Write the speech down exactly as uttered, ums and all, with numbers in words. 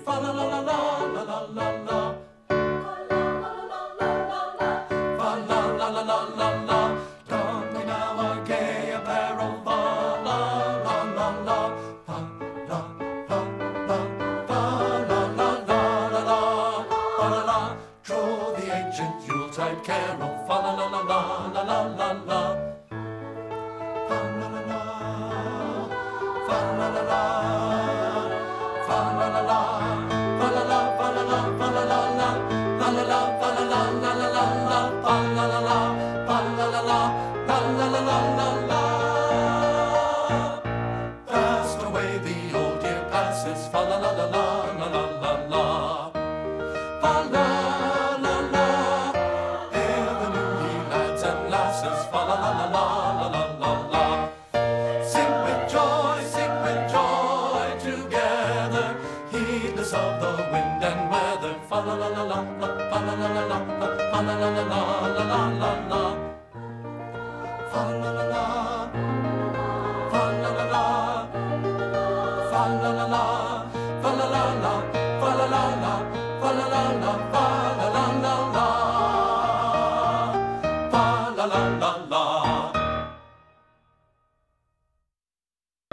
fa la la la la la la la la. Fa la la la la la la. Don we now our gay apparel, fa la la la la. Fa la la la, fa la la la la la. Fa la la. Troll the ancient Yuletide carol, fa la la la la la la la la. Fa la la la, fa la la la, fa la la la, fa la la, fa la la, fa la la la, fa la la, fa la la la la la la, fa la la la, fa la la la, fa la la la la la. Fast away the old year passes, fa la la la la la la la la. Fa la la la, hear the new ye lads and lasses, fa la la la la la la la. Sing with joy, sing with joy together, heedless of the wind and weather. Fa la la la la la, fa la la la la la, fa la la la la la la la la. Fa la la la, fa la la la, fa la la la, fa la la la, fa la la la.